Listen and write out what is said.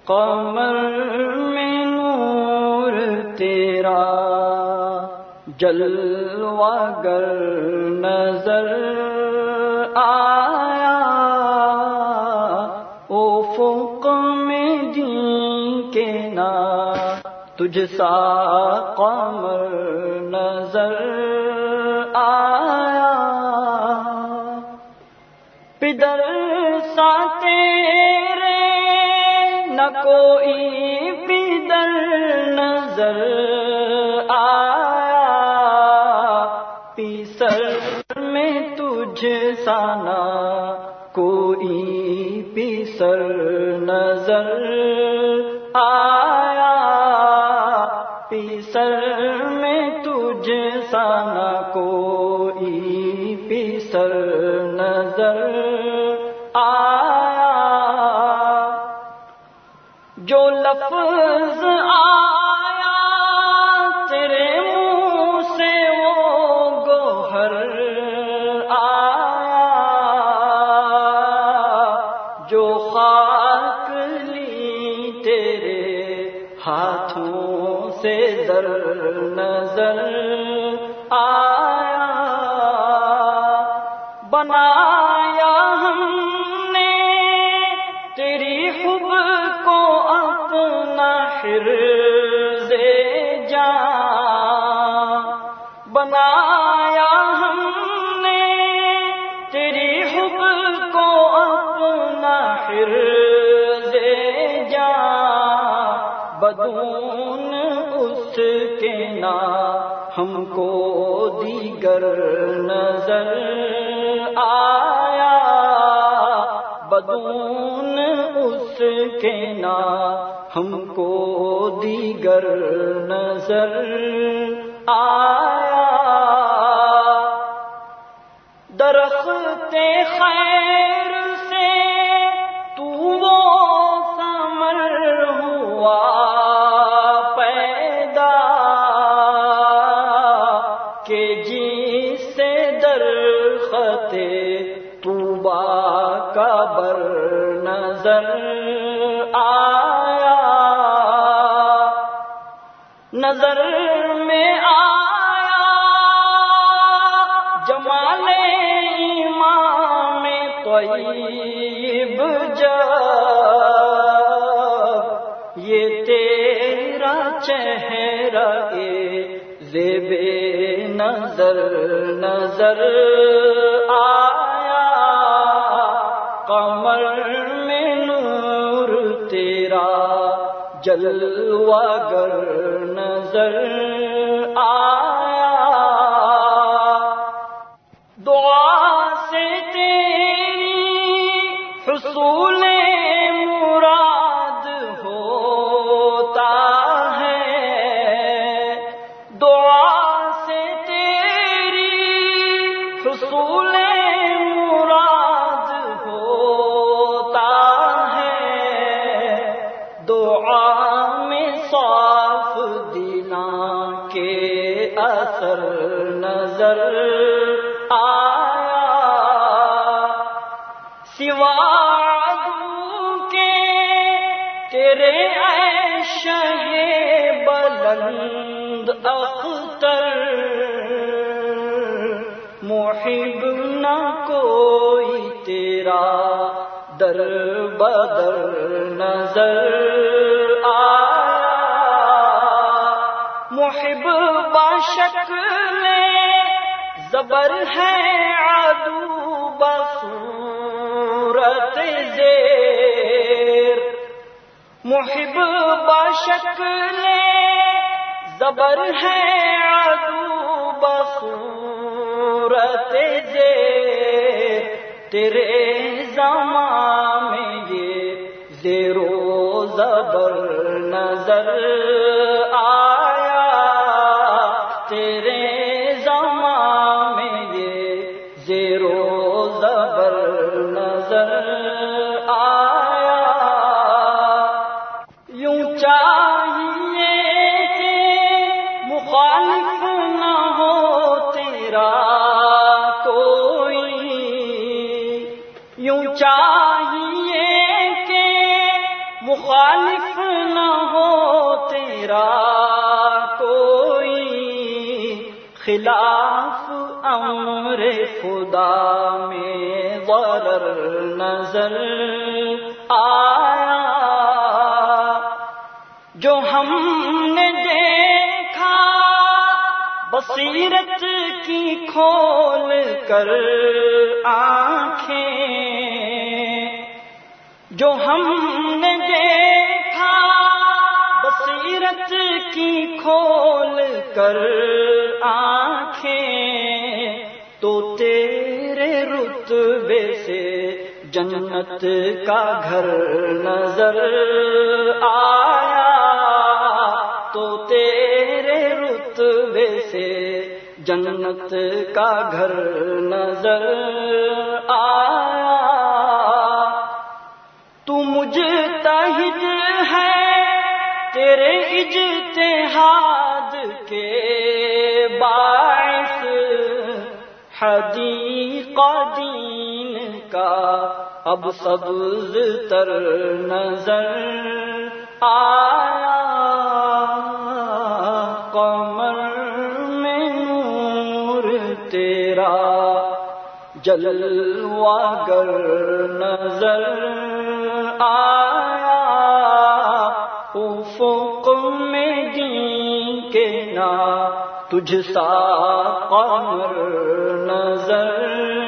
قمر میں نور تیرا جلوہ گر نظر آیا، افق میں دین کے نام تجھ سا قمر نظر آیا، پدر سا تیرے نہ کوئی پدر نظر آیا، پیسر میں تجھ سا نہ کوئی پیسر نظر آیا، پیسر میں تجھ سا نہ کوئی پیسر نظر آیا، جو لفظ آیا تیرے منہ سے وہ گوہر آیا، جو خاک لی تیرے ہاتھوں سے در نظر آیا، بنایا ہم نے تیری حب کو اپنا حرز جان، بنایا ہم نے تیری حب کو اپنا حرز جان، بدون اس کے نا ہم کو دیگر نظر آیا، بدون اس کے نا ہم کو دیگر نظر آیا، درخت خیر سے تو وہ ثمر ہوا پیدا کہ جس سے درخت طوبیٰ کا بر نظر آیا، نظر میں آیا جمال امام طیب جب یہ تیرا چہرہ زیب نظر نظر آیا، قمر میں نور تیرا جلوہ گر نظر آیا، دعا سے تیری حصول مراد ہوتا ہے، دعا سے تیری حصول مراد ہوتا ہے، دعا میں صاف دلاں کے اثر نظر آیا، سوا عدو کے تیرے اے شہ بلند اختر، محب نہ کوئی تیرا در بدر نظر آیا، محب بشکل زبر ہے عدو بصورت زیر، محب بشکل زبر ہے عدو بصورت زیر، تیرے زمان میں یہ زیر و زبر نظر آیا، تیرے زمان میں یہ زیر و زبر نظر آیا، یوں چاہیے کہ مخالف نہ ہو تیرا کوئی، یوں چاہیے کہ مخالف نہ ہو تیرا کوئی، خلاف امر خدا میں ضرر نظر آیا۔ جو ہم نے دیکھا بصیرت کی کھول کر آنکھیں، جو ہم نے دیکھا بصیرت کی کھول کر آنکھیں، تو تیرے رتبے سے جنت کا گھر نظر آیا، تو تیرے رتبے سے جنت کا گھر نظر آیا۔ تو مجتہد ہے تیرے اجتہاد کے باعث، حدیقہ دین کا اب سبز تر نظر آیا۔ قمر میں نور تیرا جلوہ گر نظر آیا، افق میں دین کے نا تجھ سا قمر نظر